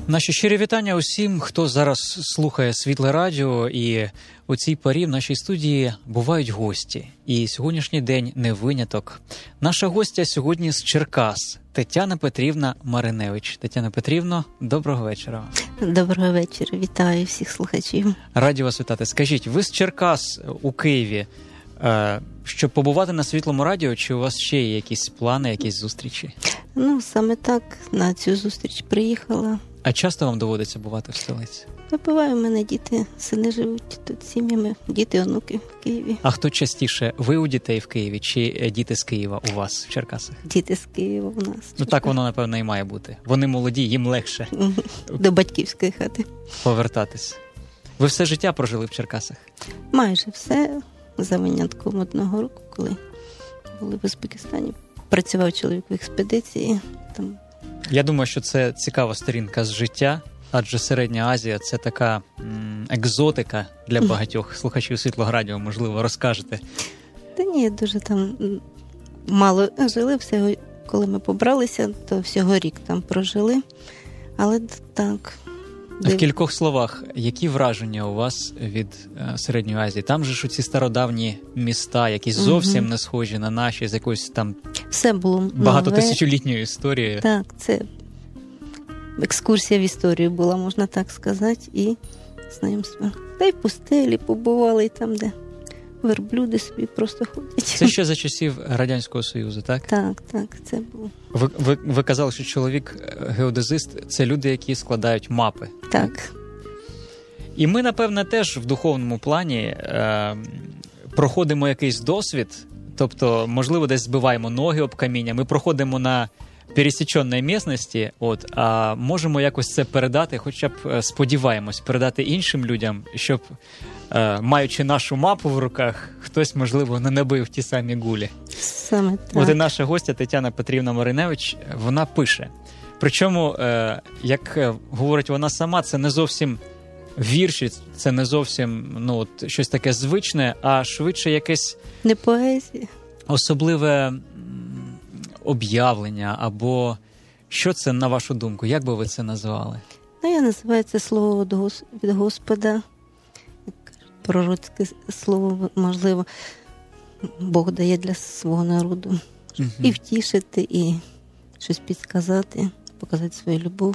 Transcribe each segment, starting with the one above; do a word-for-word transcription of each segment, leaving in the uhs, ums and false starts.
Наші щирі вітання усім, хто зараз слухає Світле Радіо, і у цій порі в нашій студії бувають гості. І сьогоднішній день не виняток. Наша гостя сьогодні з Черкас – Тетяна Петрівна Мариневич. Тетяна Петрівно, доброго вечора. Доброго вечора, вітаю всіх слухачів. Раді вас вітати. Скажіть, ви з Черкас у Києві, щоб побувати на Світлому Радіо, чи у вас ще є якісь плани, якісь зустрічі? Ну, саме так, на цю зустріч приїхала. А часто вам доводиться бувати в столиці? Буває, у мене діти, сини живуть тут сім'ями, діти, онуки в Києві. А хто частіше, ви у дітей в Києві чи діти з Києва у вас в Черкасах? Діти з Києва у нас. Ну так воно, напевно, і має бути. Вони молоді, їм легше. До батьківської хати. Повертатись. Ви все життя прожили в Черкасах? Майже все, за винятком одного року, коли були в Узбекистані. Працював чоловік в експедиції. Там... Я думаю, що це цікава сторінка з життя, адже Середня Азія – це така м, екзотика для багатьох слухачів Світлого Радіо, можливо, розкажете. Та ні, дуже там мало жили, всього, коли ми побралися, то всього рік там прожили, але так... В кількох словах, які враження у вас від е, Середньої Азії? Там же ж ці стародавні міста, які зовсім угу. не схожі на наші, з якоюсь там все було багатотисячолітньою історією. Так, це екскурсія в історію була, можна так сказати, і знайомство. Та й пустелі побували, і там, де верблюди собі просто ходять. Це ще за часів Радянського Союзу, так? Так, так, це було. Ви, ви, ви казали, що чоловік геодезист – це люди, які складають мапи. Так. І ми, напевне, теж в духовному плані е, проходимо якийсь досвід, тобто, можливо, десь збиваємо ноги об каміння, ми проходимо на пересіченій місцевості, от, а можемо якось це передати, хоча б сподіваємось, передати іншим людям, щоб, е, маючи нашу мапу в руках, хтось, можливо, не набив ті самі гулі. Саме так. От і наша гостя Тетяна Петрівна Мариневич, вона пише. Причому, е, як говорить вона сама, це не зовсім вірші, це не зовсім ну, от, щось таке звичне, а швидше якесь... Не поезія. Особливе об'явлення, або що це, на вашу думку? Як би ви це назвали? Ну, я називаю це слово від Господа. Пророцьке слово, можливо, Бог дає для свого народу. Угу. І втішити, і щось підказати, показати свою любов.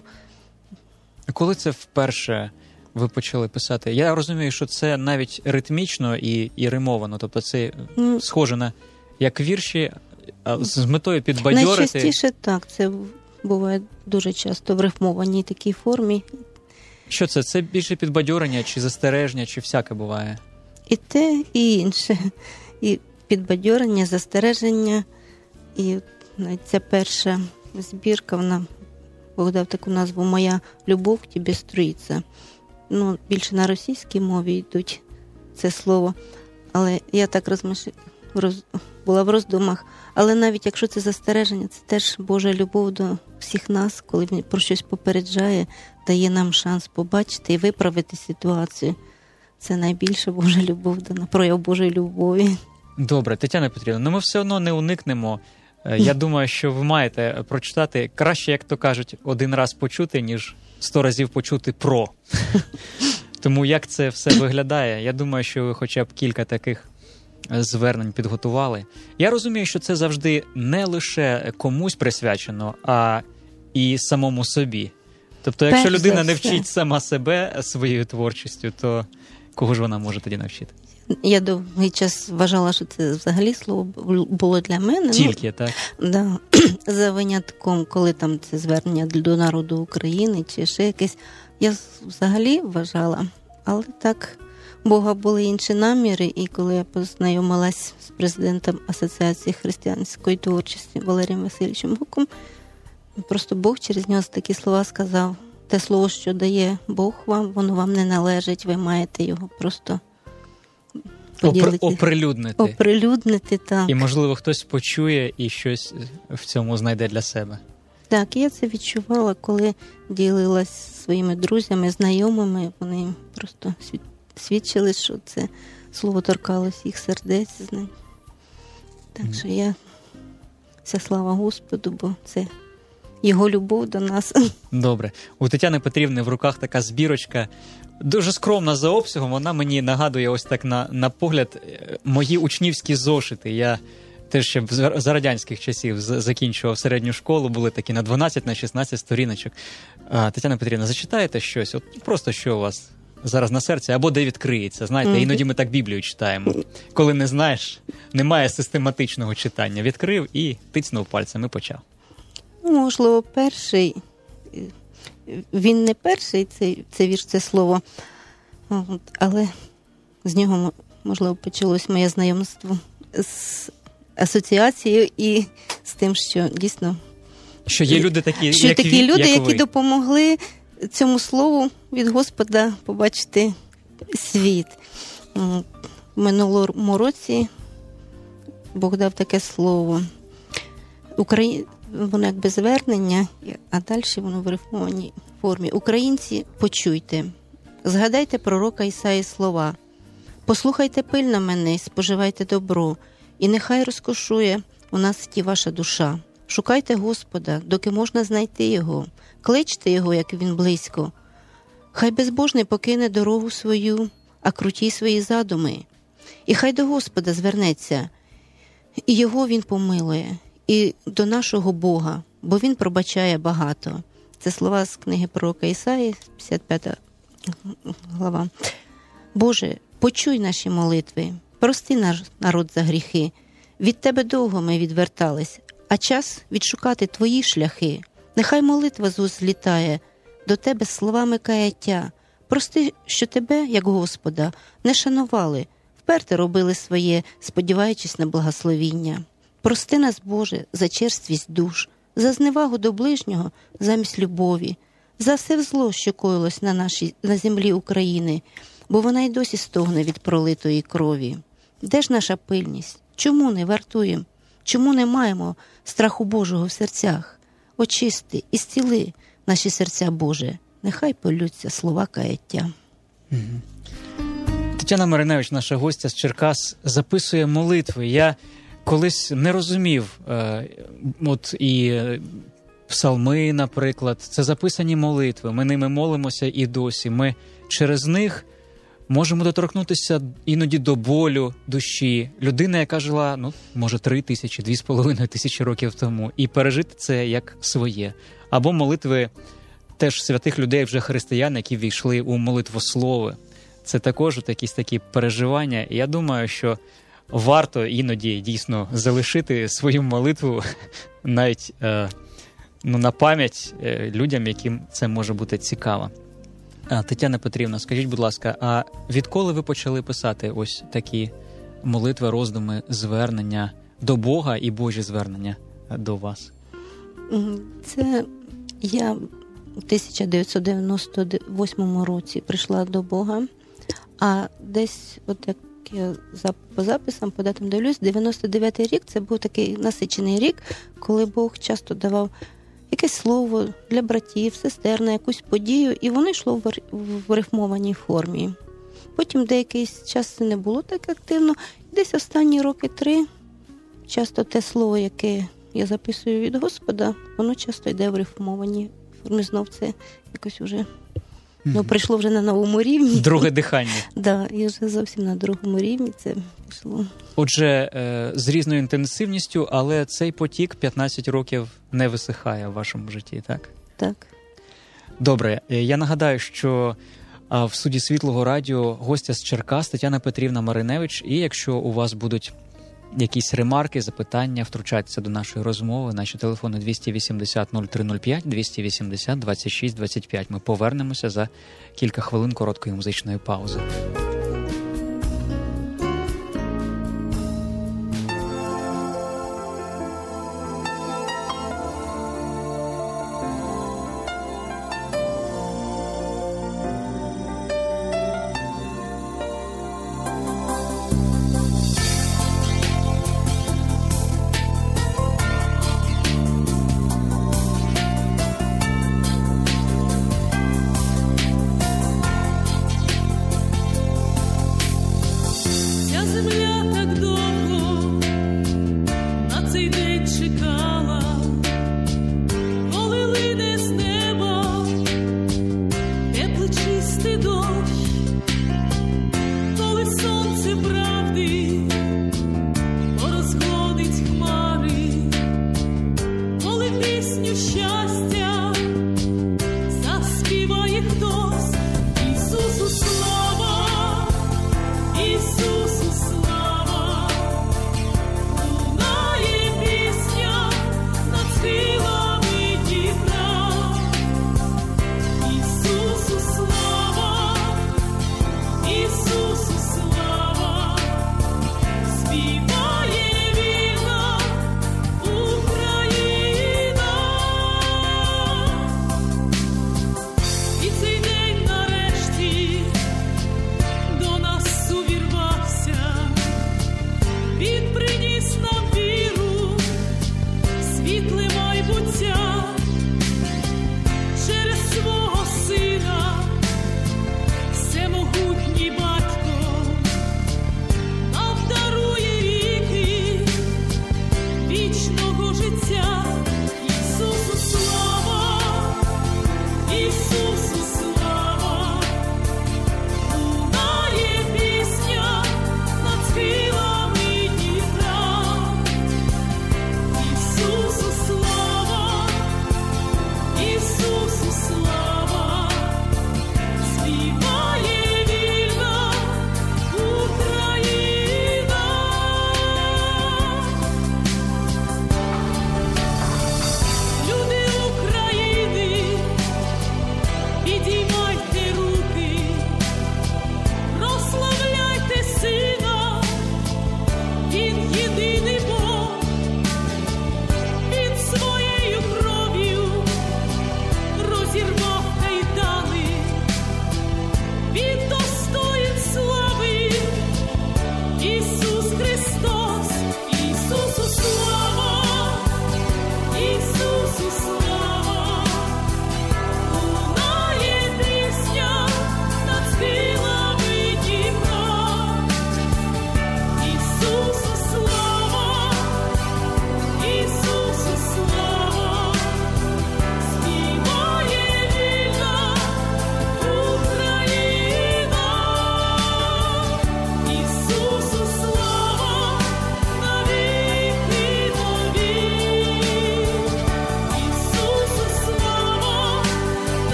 Коли це вперше ви почали писати? Я розумію, що це навіть ритмічно і, і римовано, тобто це mm. схоже на як вірші, а з метою підбадьорити. Найчастіше так, це буває дуже часто в рифмованій такій формі. Що це? Це більше підбадьорення, чи застереження, чи всяке буває? І те, і інше. І підбадьорення, застереження. І навіть ця перша збірка, вона Бог дав таку назву «Моя любов к тебе струїться». Ну, більше на російській мові йдуть це слово. Але я так розмишляла, роз... була в роздумах. Але навіть якщо це застереження, це теж Божа любов до всіх нас, коли Він про щось попереджає, дає нам шанс побачити і виправити ситуацію. Це найбільша Божа любов, прояв Божої любові. Добре, Тетяна Петрівна, ну ми все одно не уникнемо. Я думаю, що ви маєте прочитати, краще, як то кажуть, один раз почути, ніж сто разів почути про. Тому як це все виглядає, я думаю, що ви хоча б кілька таких звернень підготували. Я розумію, що це завжди не лише комусь присвячено, а і самому собі. Тобто, якщо Перш людина не вчить сама себе своєю творчістю, то кого ж вона може тоді навчити? Я довгий час вважала, що це взагалі слово було для мене. Тільки, ну, так? Да, за винятком, коли там це звернення до народу України чи ще якесь. Я взагалі вважала, але так, Бога були інші наміри, і коли я познайомилась з президентом Асоціації християнської творчості Валерієм Васильовичем Гуком, просто Бог через нього такі слова сказав. Те слово, що дає Бог вам, воно вам не належить, ви маєте його просто Опри, оприлюднити. Оприлюднити, так. І, можливо, хтось почує і щось в цьому знайде для себе. Так, я це відчувала, коли ділилась зі своїми друзями, знайомими. Вони просто свідчили, що це слово торкалось їх сердець. Так mm. що я, вся слава Господу, бо це його любов до нас. Добре. У Тетяни Петрівни в руках така збірочка, дуже скромна за обсягом, вона мені нагадує ось так на, на погляд мої учнівські зошити. Я теж ще за радянських часів закінчував середню школу, були такі на дванадцять, на шістнадцять сторіночок. А, Тетяна Петрівна, зачитаєте щось? От просто що у вас зараз на серці, або де відкриється. Знаєте, mm-hmm. іноді ми так Біблію читаємо. Коли не знаєш, немає систематичного читання. Відкрив і тицнув пальцем і почав. Ну, можливо, перший, він не перший, це, це вірш, це слово, але з нього, можливо, почалось моє знайомство з асоціацією і з тим, що дійсно... Що є люди такі, що як такі ви, люди, як які ви. допомогли цьому слову від Господа побачити світ. В минулому році Бог дав таке слово. Украї... Воно якби звернення, а далі воно в рифмованій формі. Українці, почуйте, згадайте пророка Ісаї слова. Послухайте пильно мене, споживайте добро, і нехай розкошує у нас ті ваша душа. Шукайте Господа, доки можна знайти Його. Кличте Його, як Він близько. Хай безбожний покине дорогу свою, а круті свої задуми. І хай до Господа звернеться, і Його Він помилує, і до нашого Бога, бо Він пробачає багато. Це слова з книги пророка Ісаї, п'ятдесят п'ята глава. Боже, почуй наші молитви, прости наш народ за гріхи. Від Тебе довго ми відвертались, а час відшукати Твої шляхи. Нехай молитва з уст злітає до Тебе словами каяття. Прости, що Тебе, як Господа, не шанували, вперте робили своє, сподіваючись на благословіння. Прости нас, Боже, за черствість душ, за зневагу до ближнього замість любові, за все зло, що коїлось на нашій, на землі України, бо вона й досі стогне від пролитої крові. Де ж наша пильність? Чому не вартуємо? Чому не маємо страху Божого в серцях? Очисти і зціли наші серця, Боже, нехай полються слова каяття. Угу. Тетяна Мариневич, наша гостя з Черкас, записує молитви. Я колись не розумів, е, от і псалми, наприклад, це записані молитви, ми ними молимося і досі. Ми через них можемо доторкнутися іноді до болю душі. Людина, яка жила, ну, може, три тисячі, дві з половиною тисячі років тому, і пережити це як своє. Або молитви теж святих людей, вже християн, які війшли у молитвослови. Це також якісь такі переживання. І я думаю, що варто іноді дійсно залишити свою молитву навіть е, ну, на пам'ять е, людям, яким це може бути цікаво. А, Тетяна Петрівна, скажіть, будь ласка, а відколи ви почали писати ось такі молитви, роздуми, звернення до Бога і Божі звернення до вас? Це я у тисяча дев'ятсот дев'яносто восьмому році прийшла до Бога, а десь, от як я по записам, по датам дивлюсь, дев'яносто дев'ятий рік, це був такий насичений рік, коли Бог часто давав якесь слово для братів, сестер на якусь подію, і воно йшло в рифмованій формі. Потім деякий час це не було так активно. Десь останні роки три, часто те слово, яке я записую від Господа, воно часто йде в рифмованій формі. Знов це якось вже ну, прийшло вже на новому рівні. Друге дихання. Так, да, і вже зовсім на другому рівні це пішло. Отже, з різною інтенсивністю, але цей потік п'ятнадцять років не висихає в вашому житті, так? Так. Добре. Я нагадаю, що в студії Світлого радіо гостя з Черкас Тетяна Петрівна Мариневич. І якщо у вас будуть якісь ремарки, запитання, втручайтеся до нашої розмови. Наші телефони двісті вісімдесят нуль три нуль п'ять, двісті вісімдесят двадцять шість двадцять п'ять. Ми повернемося за кілька хвилин короткої музичної паузи. Коли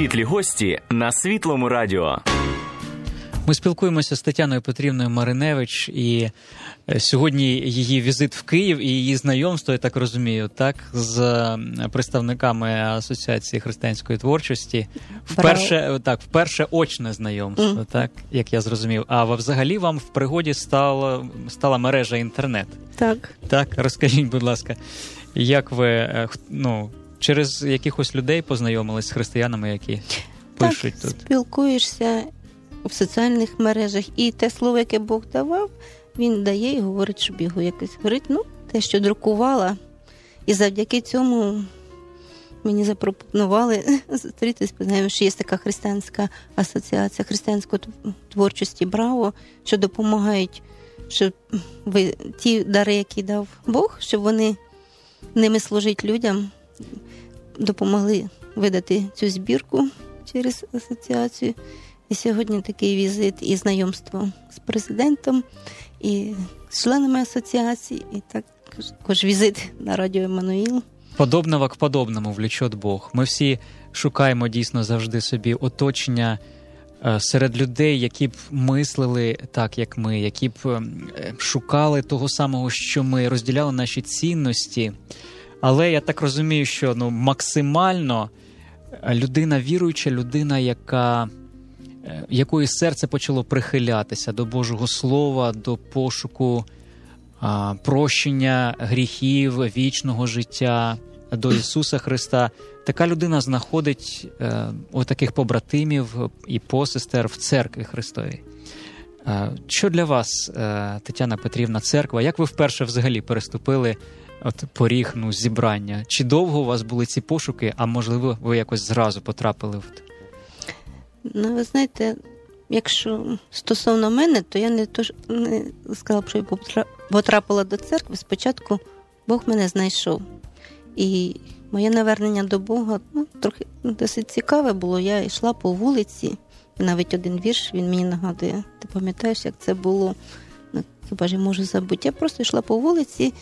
Світлі гості на Світлому радіо. Ми спілкуємося з Тетяною Петрівною Мариневич, і сьогодні її візит в Київ і її знайомство, я так розумію, так, з представниками Асоціації християнської творчості. Вперше, так, вперше очне знайомство, mm. так, як я зрозумів. А взагалі вам в пригоді стала, стала мережа інтернет. Так. Так, розкажіть, будь ласка, як ви, ну, через якихось людей познайомились з християнами, які пишуть так, тут? Спілкуєшся в соціальних мережах, і те слово, яке Бог давав, він дає і говорить, щоб його якось говорить. Ну, те, що друкувала. І завдяки цьому мені запропонували зустрітися, знаємо, що є така християнська асоціація християнської творчості «Браво», що допомагають, щоб ви, ті дари, які дав Бог, щоб вони ними служить людям, допомогли видати цю збірку через асоціацію. І сьогодні такий візит і знайомство з президентом, і з членами асоціації, і також візит на радіо Еммануїл. Подобного к подобному влечет Бог. Ми всі шукаємо дійсно завжди собі оточення серед людей, які б мислили так, як ми, які б шукали того самого, що ми, розділяли наші цінності. Але я так розумію, що ну, максимально людина віруюча, людина, яка... якої серце почало прихилятися до Божого Слова, до пошуку а, прощення гріхів, вічного життя, до Ісуса Христа. Така людина знаходить е, отаких побратимів і посестер в церкві Христовій. Е, що для вас, е, Тетяна Петрівна, церква? Як ви вперше взагалі переступили от поріг ну, зібрання? Чи довго у вас були ці пошуки, а можливо ви якось зразу потрапили в те? Ну, ви знаєте, якщо стосовно мене, то я не, то, не сказала б, що я потрапила до церкви. Спочатку Бог мене знайшов. І моє навернення до Бога ну, трохи досить цікаве було. Я йшла по вулиці, навіть один вірш, він мені нагадує. Ти пам'ятаєш, як це було? Ну, хіба ж я можу забути? Я просто йшла по вулиці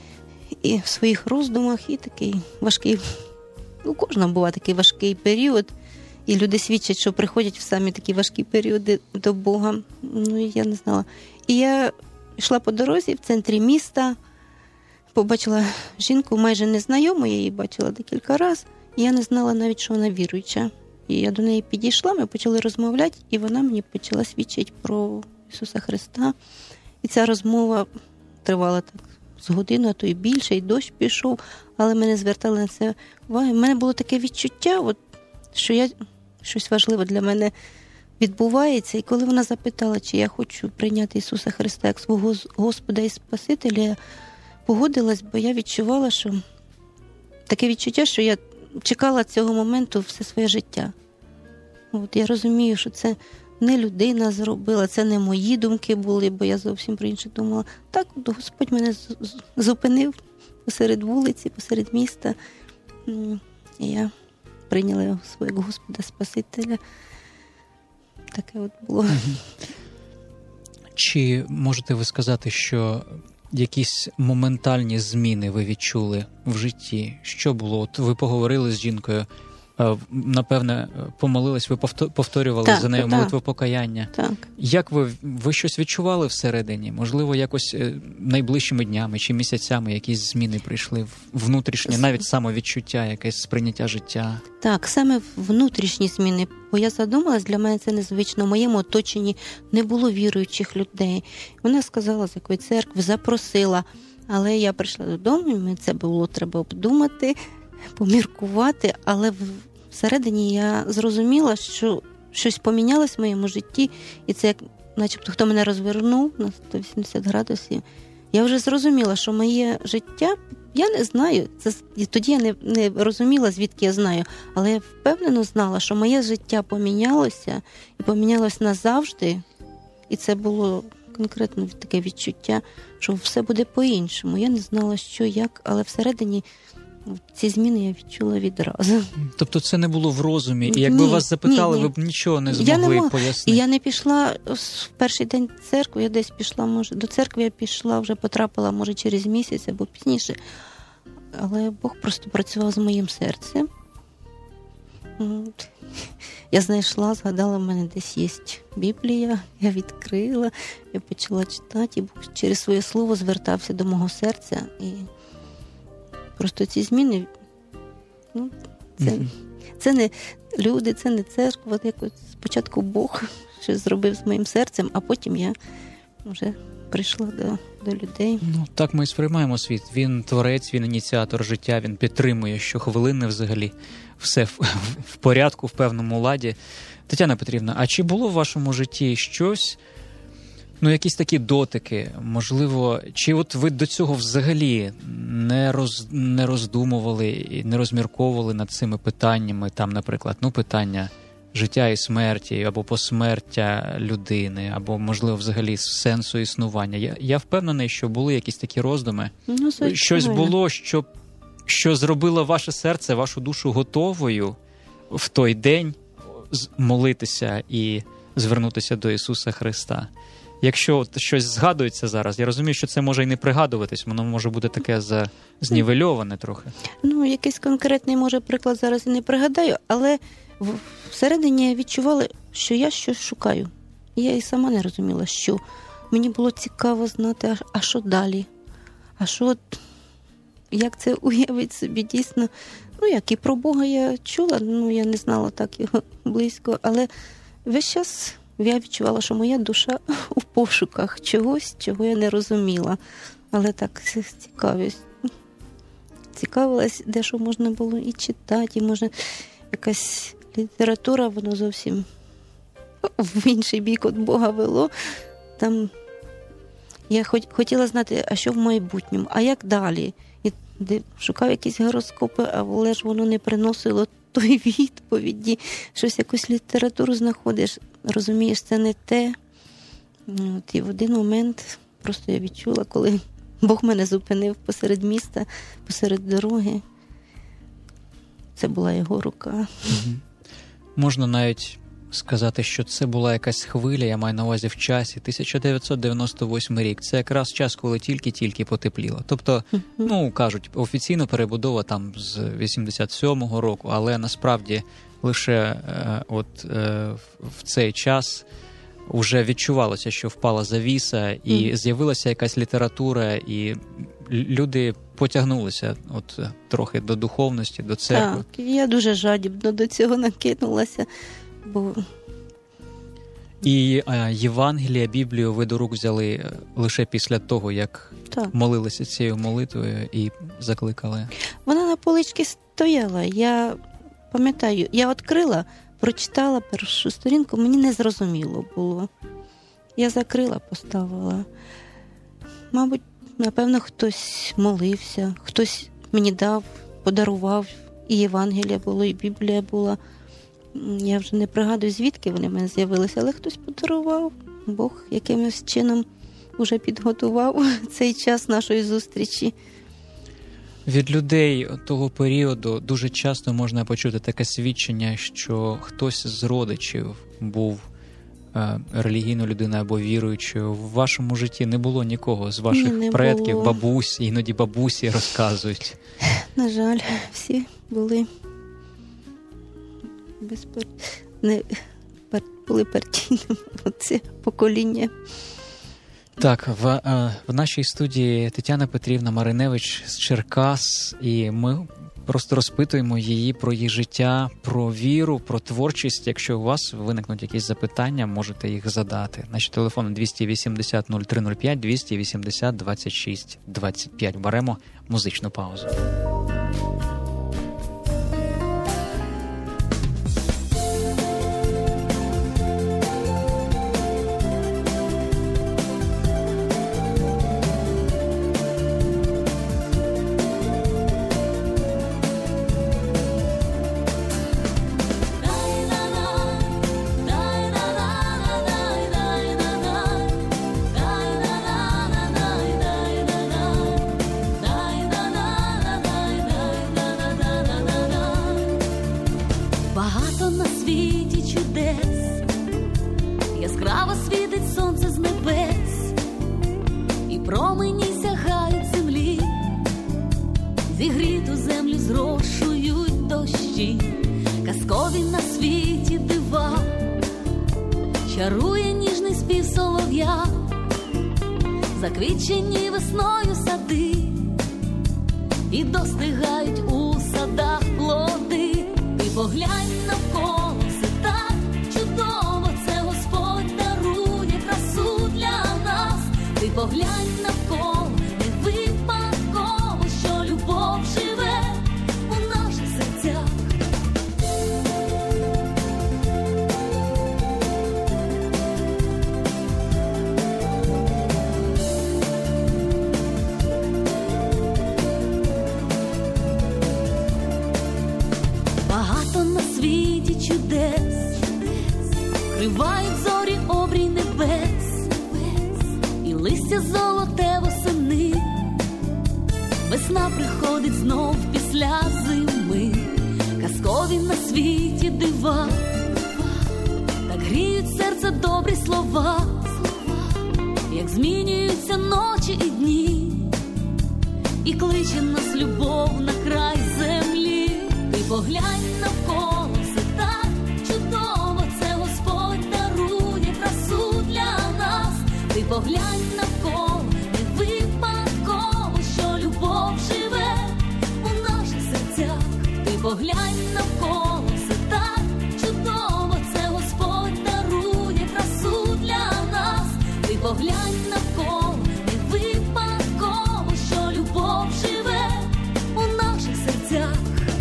і в своїх роздумах, і такий важкий, у кожного буває такий важкий період. І люди свідчать, що приходять в самі такі важкі періоди до Бога. Ну, я не знала. І я йшла по дорозі в центрі міста, побачила жінку майже незнайому, я її бачила декілька разів, і я не знала навіть, що вона віруюча. І я до неї підійшла, ми почали розмовляти, і вона мені почала свідчити про Ісуса Христа. І ця розмова тривала так з годину, а то і більше, і дощ пішов, але ми не звертали на це уваги. У мене було таке відчуття, от, що я... щось важливе для мене відбувається. І коли вона запитала, чи я хочу прийняти Ісуса Христа як свого Господа і Спасителя, я погодилась, бо я відчувала, що таке відчуття, що я чекала цього моменту все своє життя. От я розумію, що це не людина зробила, це не мої думки були, бо я зовсім про інше думала. Так, Господь мене зупинив посеред вулиці, посеред міста. І я прийняли його свого Господа Спасителя. Таке от було. Чи можете ви сказати, що якісь моментальні зміни ви відчули в житті? Що було? От ви поговорили з жінкою, напевне, помолились, ви повторювали так, за нею так, молитву покаяння. Так. Як ви, ви щось відчували всередині? Можливо, якось найближчими днями чи місяцями якісь зміни прийшли внутрішнє, навіть самовідчуття, якесь сприйняття життя? Так, саме внутрішні зміни. Бо я задумалась, для мене це незвично. В моєму оточенні не було віруючих людей. Вона сказала, з якої церкви, запросила. Але я прийшла додому, і мені це було треба обдумати, поміркувати, але всередині я зрозуміла, що щось помінялось в моєму житті, і це як начебто хто мене розвернув на сто вісімдесят градусів. Я вже зрозуміла, що моє життя, я не знаю, це, тоді я не, не розуміла, звідки я знаю, але я впевнено знала, що моє життя помінялося, і помінялось назавжди, і це було конкретно таке відчуття, що все буде по-іншому. Я не знала, що, як, але всередині ці зміни я відчула відразу. Тобто це не було в розумі? І якби ні, вас запитали, ні, ні. ви б нічого не змогли я не мог... пояснити? І я не пішла в перший день церкви, я десь пішла, може, до церкви я пішла, вже потрапила, може, через місяць або пізніше. Але Бог просто працював з моїм серцем. я знайшла, згадала, в мене десь є Біблія, я відкрила, я почала читати, і Бог через своє слово звертався до мого серця. І просто ці зміни, ну, це, mm-hmm. це не люди, це не церква, якось спочатку Бог щось зробив з моїм серцем, а потім я вже прийшла до, до людей. Ну, так ми і сприймаємо світ. Він творець, він ініціатор життя, він підтримує щохвилини взагалі. Все в, в порядку, в певному ладі. Тетяна Петрівна, а чи було в вашому житті щось, ну, якісь такі дотики, можливо, чи от ви до цього взагалі не, роз, не роздумували і не розмірковували над цими питаннями, там, наприклад, ну, питання життя і смерті, або посмертя людини, або, можливо, взагалі сенсу існування. Я, я впевнений, що були якісь такі роздуми. Ну, щось було, що, що зробило ваше серце, вашу душу готовою в той день молитися і звернутися до Ісуса Христа. Якщо от щось згадується зараз, я розумію, що це може і не пригадуватись, воно може бути таке за... знівельоване трохи. Ну, якийсь конкретний, може, приклад зараз і не пригадаю, але всередині я відчувала, що я щось шукаю. Я і сама не розуміла, що. Мені було цікаво знати, а що далі? А що, як це уявити собі дійсно? Ну, як і про Бога я чула, ну, я не знала так його близько, але весь час я відчувала, що моя душа у пошуках чогось, чого я не розуміла. Але так цікавість. Цікавилась, де що можна було і читати, і може якась література, воно зовсім в інший бік від Бога вело. Там я хотіла знати, а що в майбутньому, а як далі? І шукав якісь гороскопи, але ж воно не приносило тої відповіді. Щось, якусь літературу знаходиш, розумієш, це не те. От, і в один момент просто я відчула, коли Бог мене зупинив посеред міста, посеред дороги. Це була його рука. Угу. Можна навіть сказати, що це була якась хвиля, я маю на увазі в часі, тисяча дев'ятсот дев'яносто восьмий рік. Це якраз час, коли тільки-тільки потепліло. Тобто, угу. ну, кажуть, офіційно перебудова там з вісімдесят сьомого року, але насправді лише е, от е, в цей час вже відчувалося, що впала завіса, і mm. з'явилася якась література, і люди потягнулися от трохи до духовності, до церкви. Так, я дуже жадібно до цього накинулася. Бо... І а, Євангелія, Біблію ви до рук взяли лише після того, як так. молилися цією молитвою і закликали? Вона на поличці стояла. Я пам'ятаю, я відкрила, прочитала першу сторінку, мені не зрозуміло було. Я закрила, поставила. Мабуть, напевно, хтось молився, хтось мені дав, подарував. І Євангелія було, і Біблія була. Я вже не пригадую, звідки вони в мене з'явилися, але хтось подарував. Бог якимось чином вже підготував цей час нашої зустрічі. Від людей того періоду дуже часто можна почути таке свідчення, що хтось з родичів був е, релігійною людиною або віруючою. В вашому житті не було нікого з ваших Ні, предків, було. бабусі, іноді бабусі розказують. На жаль, всі були безпер... не пар... були партійними. Оце покоління. Так, в, в нашій студії Тетяна Петрівна Мариневич з Черкас, і ми просто розпитуємо її про її життя, про віру, про творчість. Якщо у вас виникнуть якісь запитання, можете їх задати. Наші телефони двісті вісімдесят нуль три нуль п'ять, двісті вісімдесят двадцять шість двадцять п'ять. Беремо музичну паузу. Зігріту землю зрошують дощі, казкові на світі дивовижні. чарує ніжний спів солов'я, заквітчені весною сади, і достигають у садах плоди. Ти поглянь навколо, все так чудово, це Господь дарує красу для нас. Ти поглянь навколо, не випадково, що любов живе у наших серцях. Багато на світі чудес, вкривають зорі обрій небес, і листя золоте восени. Весна приходить знов після зими, казкові на світі дива, так гріють серце добрі слова, як змінюються ночі і дні, і кличе нас любов на край землі. Ти поглянь навколо, все так чудово, це Господь дарує красу для нас. Ти поглянь навколо, не випадково, що любов живе у наших серцях. Ти поглянь навколо, все так чудово, це Господь дарує красу для нас. Ти поглянь навколо, не випадково, що любов живе у наших серцях.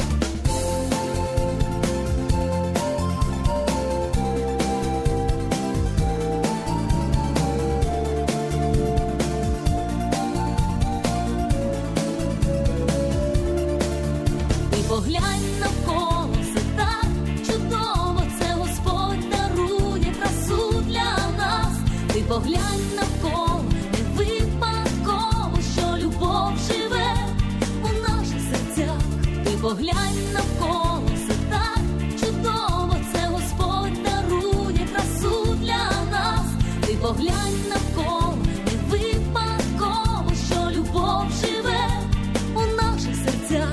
Поглянь навколо, все так чудово, це Господь дарує красу для нас. Ти поглянь навколо, не випадково, що любов живе у наших серцях. Ти поглянь навколо, все так чудово, це Господь дарує красу для нас. Ти поглянь навколо, не випадково, що любов живе у наших серцях.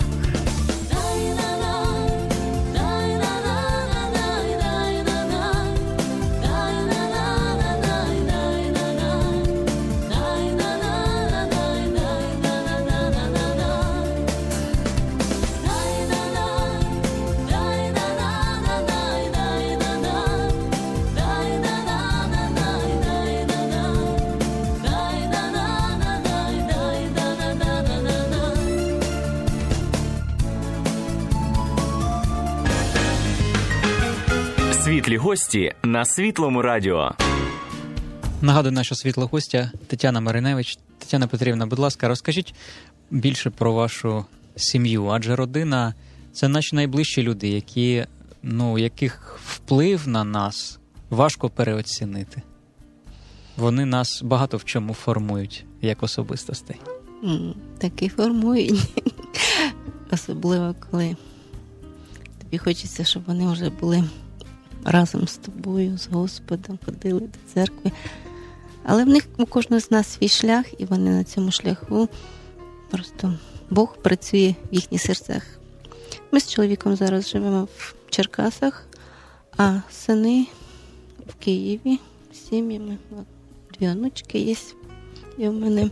Світлі гості на Світлому радіо. Нагадую, наша світла гостя Тетяна Мариневич. Тетяна Петрівна, будь ласка, розкажіть більше про вашу сім'ю, адже родина – це наші найближчі люди, які, ну, яких вплив на нас важко переоцінити. Вони нас багато в чому формують, як особистостей. Так і формують. Особливо, коли тобі хочеться, щоб вони вже були разом з тобою, з Господом, ходили до церкви. Але в них, у кожного з нас свій шлях, і вони на цьому шляху просто Бог працює в їхніх серцях. Ми з чоловіком зараз живемо в Черкасах, а сини в Києві з сім'ями. Дві онучки є, і в мене.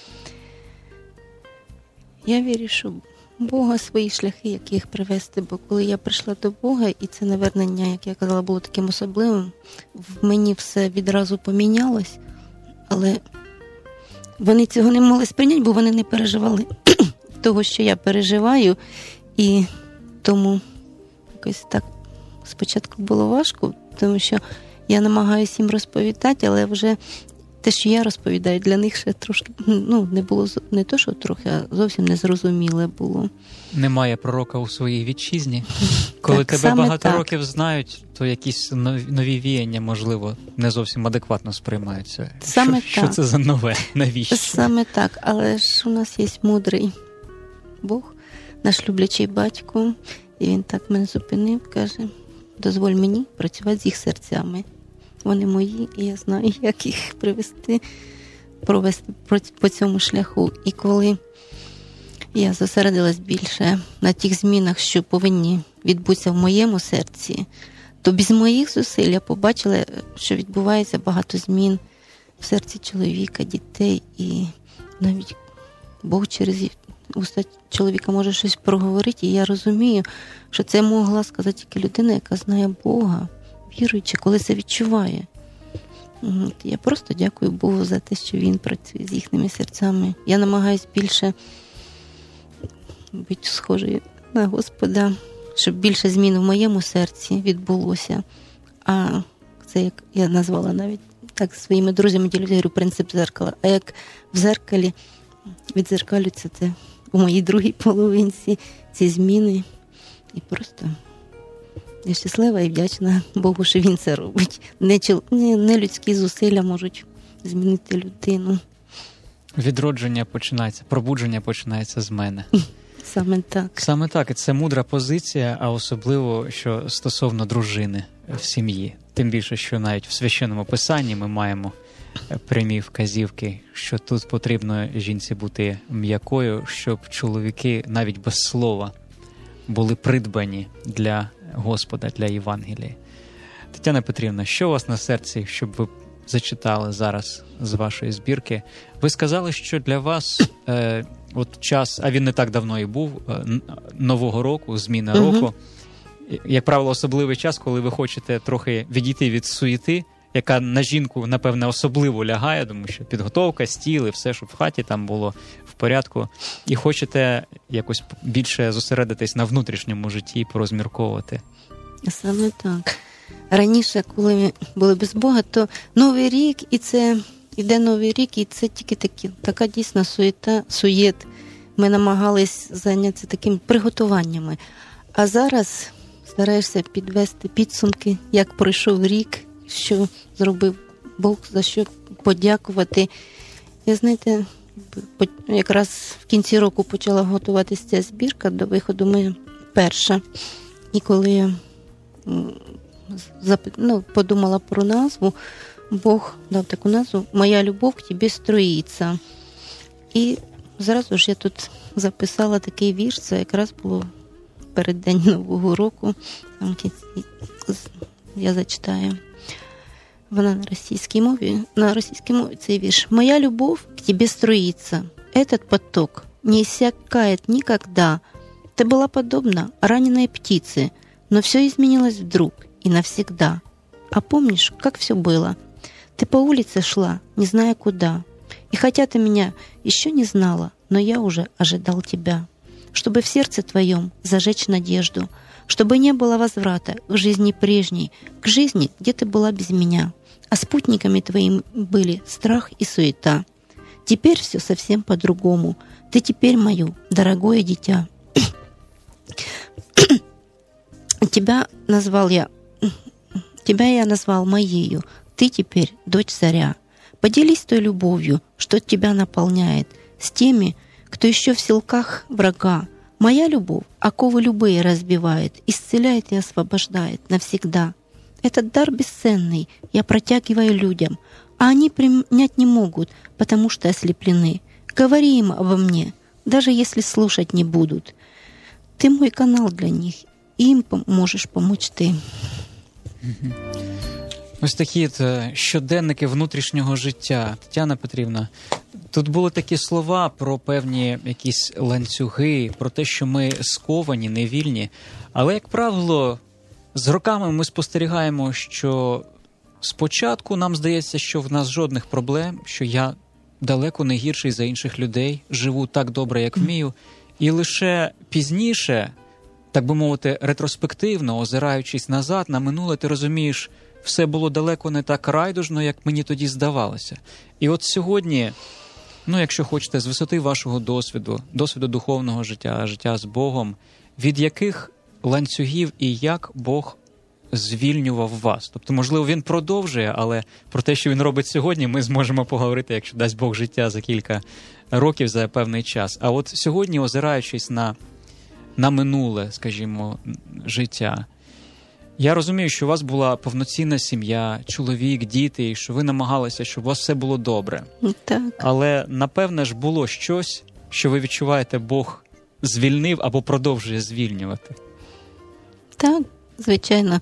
Я вірю, що Бога свої шляхи, як їх привести, бо коли я прийшла до Бога, і це навернення, як я казала, було таким особливим, в мені все відразу помінялось, але вони цього не могли сприйняти, бо вони не переживали того, що я переживаю, і тому якось так спочатку було важко, тому що я намагаюся їм розповідати, але вже те, що я розповідаю, для них ще трошки, ну, не було, не то, що трохи, а зовсім незрозуміле було. Немає пророка у своїй вітчизні. Коли так, тебе багато так. років знають, то якісь нові віяння, можливо, не зовсім адекватно сприймаються. Саме що, так. що це за нове? Навіщо? Саме так, але ж у нас є мудрий Бог, наш люблячий батько, і він так мене зупинив, каже, дозволь мені працювати з їх серцями. Вони мої, і я знаю, як їх привести, провести по цьому шляху. І коли я зосередилась більше на тих змінах, що повинні відбутися в моєму серці, то без моїх зусиль я побачила, що відбувається багато змін в серці чоловіка, дітей, і навіть Бог через уста чоловіка може щось проговорити, і я розумію, що це могла сказати тільки людина, яка знає Бога, віруючи, коли це відчуває. Я просто дякую Богу за те, що Він працює з їхніми серцями. Я намагаюся більше бути схожою на Господа, щоб більше змін в моєму серці відбулося. А це, як я назвала навіть так своїми друзями, ділюся, говорю, принцип зеркала. А як в зеркалі відзеркалюється це у моїй другій половинці, ці зміни. І просто я щаслива і вдячна Богу, що Він це робить. Не, не, не людські зусилля можуть змінити людину. Відродження починається, пробудження починається з мене. Саме так. Саме так. І це мудра позиція, а особливо, що стосовно дружини в сім'ї. Тим більше, що навіть в Священному Писанні ми маємо прямі вказівки, що тут потрібно жінці бути м'якою, щоб чоловіки навіть без слова були придбані для Господа, для Євангелія. Тетяна Петрівна, що у вас на серці, щоб ви зачитали зараз з вашої збірки? Ви сказали, що для вас е, от час, а він не так давно і був, е, Нового року, зміна угу. року, як правило, особливий час, коли ви хочете трохи відійти від суєти, яка на жінку, напевне, особливо лягає, тому що підготовка, стіл і все, щоб в хаті там було в порядку, і хочете якось більше зосередитись на внутрішньому житті і порозмірковувати. Саме так. Раніше, коли ми були без Бога, то Новий рік, і це іде Новий рік, і це тільки такі, така дійсна суєта, суєт. Ми намагались зайнятися такими приготуваннями. А зараз стараєшся підвести підсумки, як пройшов рік, що зробив Бог, за що подякувати. Я, знаєте, якраз в кінці року почала готуватися ця збірка до виходу моя перша. І коли я ну, подумала про назву, Бог дав таку назву «Моя любов к тебе строїться». І зразу ж я тут записала такий вірш, це якраз було перед День Нового року. Я зачитаю. Вона на російській мові. На російській мові цей вірш. «Моя любов к тебе струится. Этот поток не иссякает никогда. Ты была подобна раненой птице, но все изменилось вдруг и навсегда. А помнишь, как все было? Ты по улице шла, не зная куда. И хотя ты меня еще не знала, но я уже ожидал тебя. Чтобы в сердце твоем зажечь надежду, чтобы не было возврата к жизни прежней, к жизни, где ты была без меня. А спутниками твоими были страх и суета. Теперь все совсем по-другому. Ты теперь мое дорогое дитя. Тебя назвал я, тебя я назвал моею. Ты теперь дочь царя. Поделись той любовью, что тебя наполняет, с теми, кто еще в силках врага. Моя любовь оковы любые разбивает, исцеляет и освобождает навсегда. Этот дар бесценный я протягиваю людям, а они принять не могут, потому что ослеплены. Говори им обо мне, даже если слушать не будут. Ты мой канал для них, и им можешь помочь ты». Ось такі щоденники внутрішнього життя. Тетяна Петрівна, тут були такі слова про певні якісь ланцюги, про те, що ми сковані, невільні. Але, як правило, з роками ми спостерігаємо, що спочатку нам здається, що в нас жодних проблем, що я далеко не гірший за інших людей, живу так добре, як вмію. І лише пізніше, так би мовити, ретроспективно, озираючись назад на минуле, ти розумієш, все було далеко не так райдужно, як мені тоді здавалося. І от сьогодні, ну, якщо хочете, з висоти вашого досвіду, досвіду духовного життя, життя з Богом, від яких ланцюгів і як Бог звільнював вас? Тобто, можливо, Він продовжує, але про те, що Він робить сьогодні, ми зможемо поговорити, якщо дасть Бог життя за кілька років, за певний час. А от сьогодні, озираючись на, на минуле, скажімо, життя, я розумію, що у вас була повноцінна сім'я, чоловік, діти, і що ви намагалися, щоб у вас все було добре. Так. Але, напевне ж, було щось, що ви відчуваєте, Бог звільнив або продовжує звільнювати. Так, звичайно.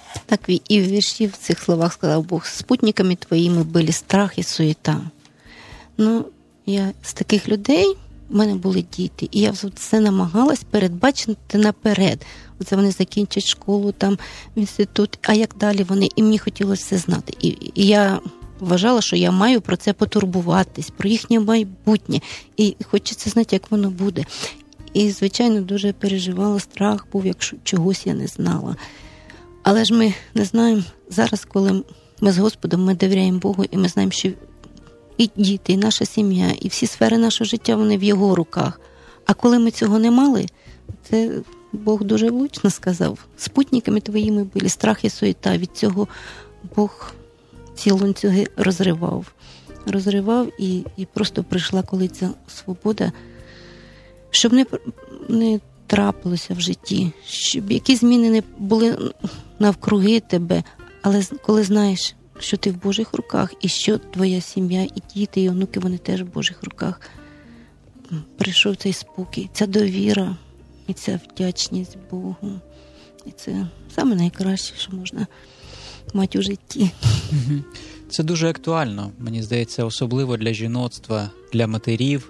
Так і в вірші в цих словах сказав Бог: спутниками твоїми були страх і суєта. Ну, я з таких людей, в мене були діти, і я все намагалась передбачити наперед. Оце вони закінчать школу, там, в інститут, а як далі вони, і мені хотілося все знати. І, і я вважала, що я маю про це потурбуватись, про їхнє майбутнє, і хочеться знати, як воно буде. І, звичайно, дуже переживала, страх був, якщо чогось я не знала. Але ж ми не знаємо, зараз, коли ми з Господом, ми довіряємо Богу, і ми знаємо, що і діти, і наша сім'я, і всі сфери нашого життя, вони в Його руках. А коли ми цього не мали, це Бог дуже влучно сказав: спутниками твоїми були страх і суєта. Від цього Бог ці ланцюги розривав. Розривав, і, і просто прийшла коли ця свобода, щоб не, не трапилося в житті, щоб які зміни не були навкруги тебе, але коли знаєш, що ти в Божих руках, і що твоя сім'я, і діти, і онуки, вони теж в Божих руках. Прийшов цей спокій, ця довіра, і ця вдячність Богу. І це саме найкраще, що можна мати у житті. Це дуже актуально, мені здається, особливо для жіноцтва, для матерів.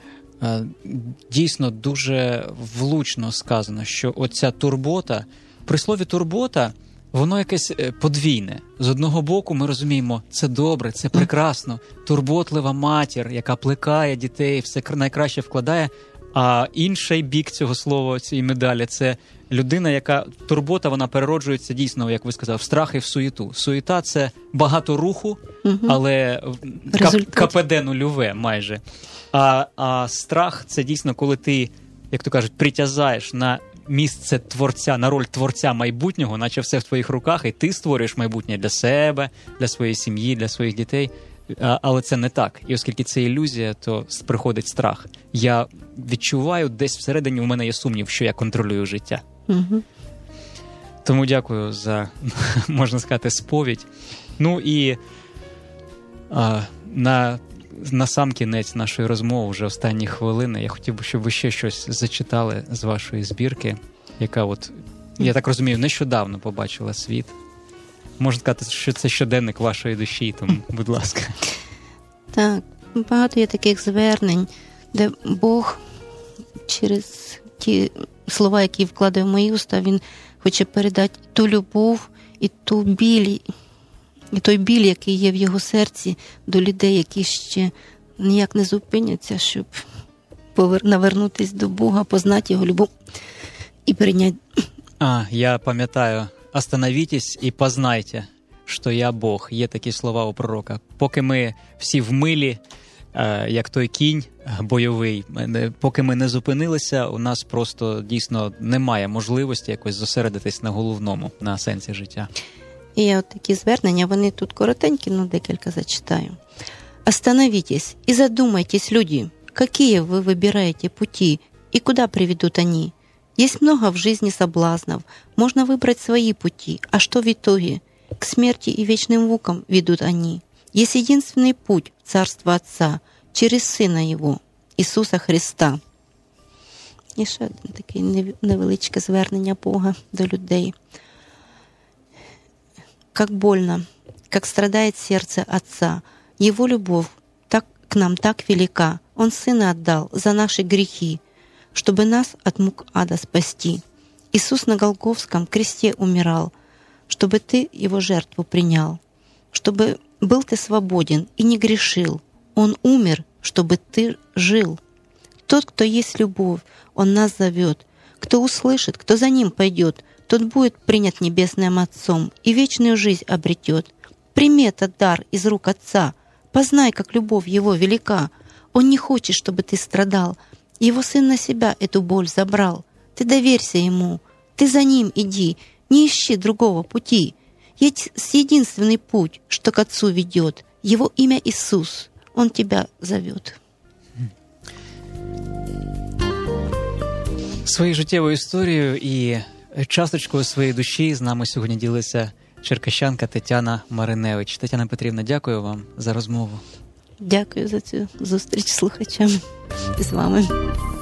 Дійсно, дуже влучно сказано, що оця турбота, при слові турбота, воно якесь подвійне. З одного боку ми розуміємо, це добре, це прекрасно, турботлива матір, яка плекає дітей, все найкраще вкладає, а інший бік цього слова, цієї медалі, це людина, яка, турбота, вона перероджується дійсно, як ви сказали, в страх і в суєту. Суєта – це багато руху, угу. але КПД нульове майже. А, а страх – це дійсно, коли ти, як то кажуть, притязаєш на місце творця, на роль творця майбутнього, наче все в твоїх руках, і ти створюєш майбутнє для себе, для своєї сім'ї, для своїх дітей. А, але це не так. І оскільки це ілюзія, то приходить страх. Я відчуваю, десь всередині у мене є сумнів, що я контролюю життя. Угу. Тому дякую за, можна сказати, сповідь. Ну і а, на, на сам кінець нашої розмови, вже останні хвилини, я хотів би, щоб ви ще щось зачитали з вашої збірки, яка от, я так розумію, нещодавно побачила світ. Можна сказати, що це щоденник вашої душі, тому, будь ласка. Так, багато є таких звернень, де Бог через ті слова, які вкладає в мої уста, Він хоче передати ту любов і ту біль, і той біль, який є в його серці до людей, які ще ніяк не зупиняться, щоб навернутися до Бога, познати його любов і прийняти. А, я пам'ятаю. «Остановітесь і познайте, що я Бог». Є такі слова у пророка. Поки ми всі в милі, як той кінь бойовий, поки ми не зупинилися, у нас просто дійсно немає можливості якось зосередитись на головному, на сенсі життя. І от такі звернення, вони тут коротенькі, ну декілька зачитаю. «Остановитесь и задумайтесь, люди, какие вы выбираете пути и куда приведут они? Есть много в жизни соблазнов, можно выбрать свои пути, а что в итоге? К смерти и вечным мукам ведут они. Есть единственный путь в Царство Отца, через Сына Его, Ісуса Христа». І ще одне таке невеличке звернення Бога до людей. «Как больно, как страдает сердце Отца, Его любовь так, к нам так велика, Он Сына отдал за наши грехи, чтобы нас от мук ада спасти. Иисус на Голгофском кресте умирал, чтобы ты Его жертву принял, чтобы был ты свободен и не грешил. Он умер, чтобы ты жил. Тот, кто есть любовь, Он нас зовет. Кто услышит, кто за Ним пойдет, тот будет принят Небесным Отцом и вечную жизнь обретет. Прими этот дар из рук Отца, познай, как любовь Его велика. Он не хочет, чтобы ты страдал. Его Сын на себя эту боль забрал. Ты доверься Ему, ты за Ним иди, не ищи другого пути. Есть единственный путь, что к Отцу ведет. Его имя Иисус, Он тебя зовет». Своєю життєвою історією і часточкою своєї душі з нами сьогодні ділиться черкащанка Тетяна Мариневич. Тетяна Петрівна, дякую вам за розмову. Дякую за цю зустріч з слухачами і з вами.